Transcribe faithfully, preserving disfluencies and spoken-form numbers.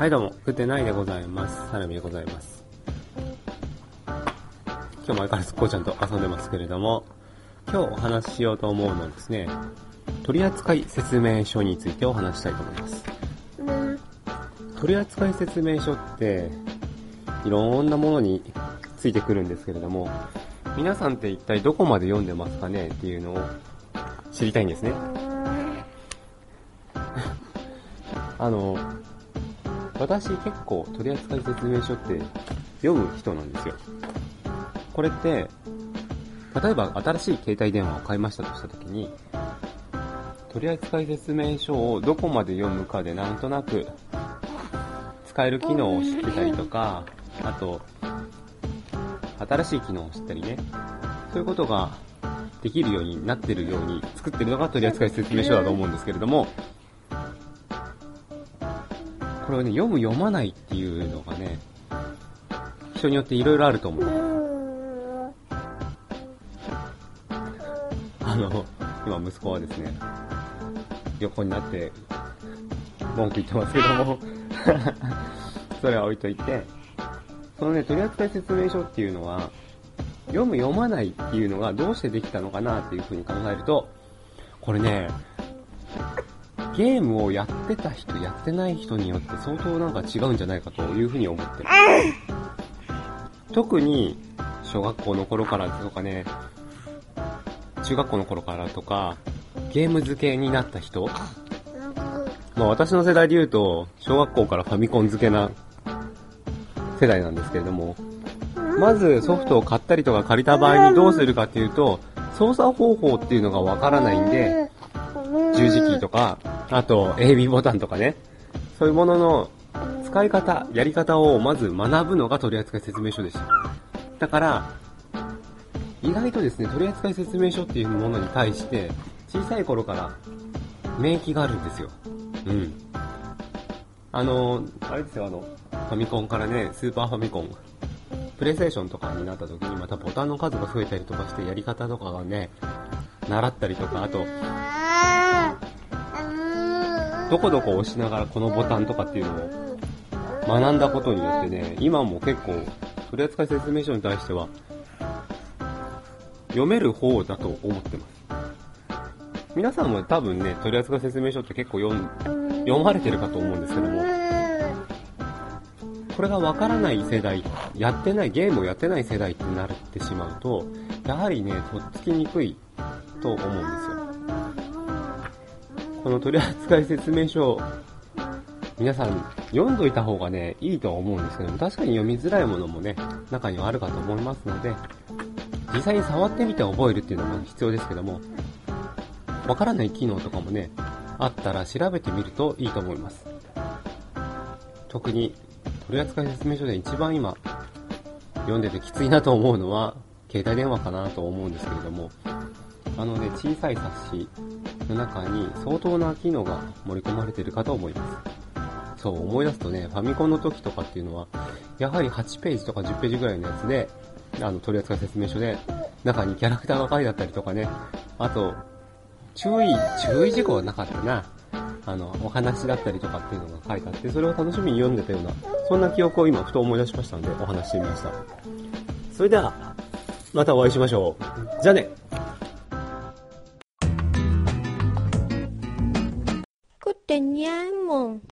はいどうも、食ってないでございます。サラミでございます。今日も相変わらずこうちゃんと遊んでますけれども、今日お話ししようと思うのはですね、取扱説明書についてお話したいと思います。うん、取扱説明書っていろんなものについてくるんですけれども、皆さんって一体どこまで読んでますかねっていうのを知りたいんですね。あの私結構取扱説明書って読む人なんですよ。これって例えば新しい携帯電話を買いましたとしたときに、取扱説明書をどこまで読むかでなんとなく使える機能を知ってたりとか、あと新しい機能を知ったりね、そういうことができるようになってるように作ってるのが取扱説明書だと思うんですけれども、これをね、読む読まないっていうのがね、人によっていろいろあると思う。あの今息子はですね、横になって文句言ってますけどもそれは置いといて、そのね、取扱説明書っていうのは読む読まないっていうのがどうしてできたのかなっていうふうに考えると、これね、ゲームをやってた人やってない人によって相当なんか違うんじゃないかというふうに思ってる。特に小学校の頃からとかね、中学校の頃からとかゲーム付けになった人、まあ私の世代で言うと小学校からファミコン付けな世代なんですけれども、まずソフトを買ったりとか借りた場合にどうするかっていうと、操作方法っていうのがわからないんで、十字キーとか、あと エービー ボタンとかね、そういうものの使い方、やり方をまず学ぶのが取扱説明書でした。だから意外とですね、取扱説明書っていうものに対して小さい頃から免疫があるんですよ。うん。あのあれですよ、あのファミコンからね、スーパーファミコン、プレイステーションとかになった時にまたボタンの数が増えたりとかして、やり方とかがね習ったりとか、あとどこどこを押しながらこのボタンとかっていうのを学んだことによってね、今も結構取扱説明書に対しては読める方だと思ってます。皆さんも多分ね、取扱説明書って結構読ん読まれてるかと思うんですけども、これがわからない世代、やってない、ゲームをやってない世代ってなってしまうと、やはりね、とっつきにくいと思うんですよ。この取扱説明書、皆さん読んどいた方がね、いいとは思うんですけども、確かに読みづらいものもね、中にはあるかと思いますので、実際に触ってみて覚えるっていうのも必要ですけども、わからない機能とかもね、あったら調べてみるといいと思います。特に取扱説明書で一番今読んでてきついなと思うのは携帯電話かなと思うんですけれども、あのね、小さい冊子の中に相当な機能が盛り込まれているかと思います。そう思い出すとね、ファミコンの時とかっていうのはやはりはちページとかじゅっページぐらいのやつで、あの取扱説明書で中にキャラクターが書いてあったりとかね、あと注意注意事項はなかったな、あのお話だったりとかっていうのが書いてあって、それを楽しみに読んでたような、そんな記憶を今ふと思い出しましたのでお話してみました。それではまたお会いしましょう。じゃあね。 食ってにゃんもん。